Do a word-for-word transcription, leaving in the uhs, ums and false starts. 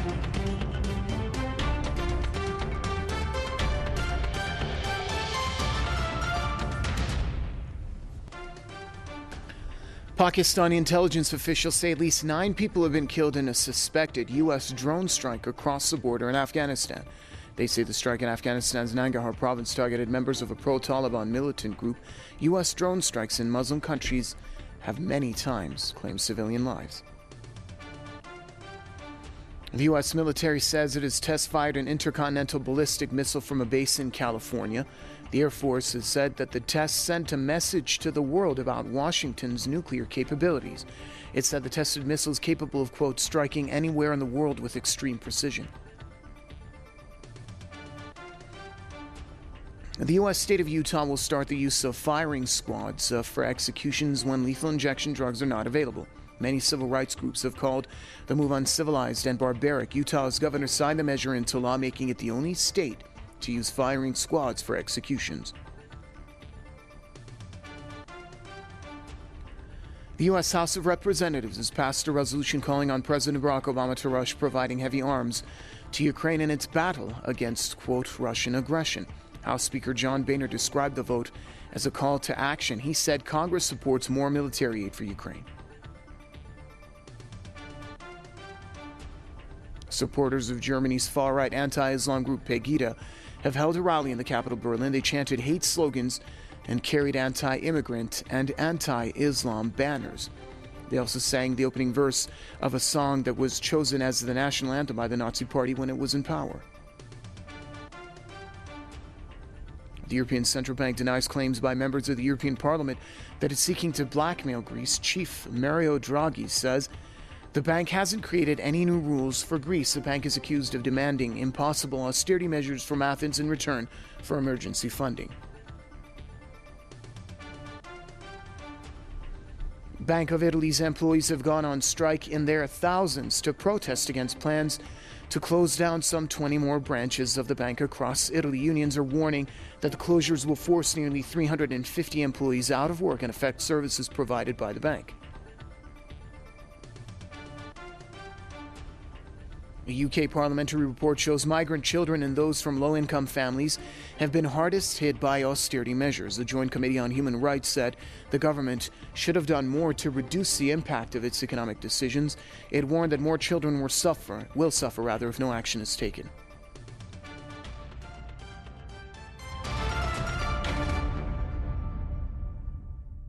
Pakistani intelligence officials say at least nine people have been killed in a suspected U S drone strike across the border in Afghanistan. They say the strike in Afghanistan's Nangarhar province targeted members of a pro-Taliban militant group. U S drone strikes in Muslim countries have many times claimed civilian lives. The U S military says it has test-fired an intercontinental ballistic missile from a base in California. The Air Force has said that the test sent a message to the world about Washington's nuclear capabilities. It said the tested missile is capable of, quote, striking anywhere in the world with extreme precision. The U S state of Utah will start the use of firing squads uh, for executions when lethal injection drugs are not available. Many civil rights groups have called the move uncivilized and barbaric. Utah's governor signed the measure into law, making it the only state to use firing squads for executions. The U S House of Representatives has passed a resolution calling on President Barack Obama to rush providing heavy arms to Ukraine in its battle against, quote, Russian aggression. House Speaker John Boehner described the vote as a call to action. He said Congress supports more military aid for Ukraine. Supporters of Germany's far-right anti-Islam group Pegida have held a rally in the capital, Berlin. They chanted hate slogans and carried anti-immigrant and anti-Islam banners. They also sang the opening verse of a song that was chosen as the national anthem by the Nazi Party when it was in power. The European Central Bank denies claims by members of the European Parliament that it's seeking to blackmail Greece. Chief Mario Draghi says the bank hasn't created any new rules for Greece. The bank is accused of demanding impossible austerity measures from Athens in return for emergency funding. Bank of Italy's employees have gone on strike in their thousands to protest against plans to close down some twenty more branches of the bank across Italy. Unions are warning that the closures will force nearly three hundred fifty employees out of work and affect services provided by the bank. A U K parliamentary report shows migrant children and those from low-income families have been hardest hit by austerity measures. The Joint Committee on Human Rights said the government should have done more to reduce the impact of its economic decisions. It warned that more children will suffer, will suffer rather, if no action is taken.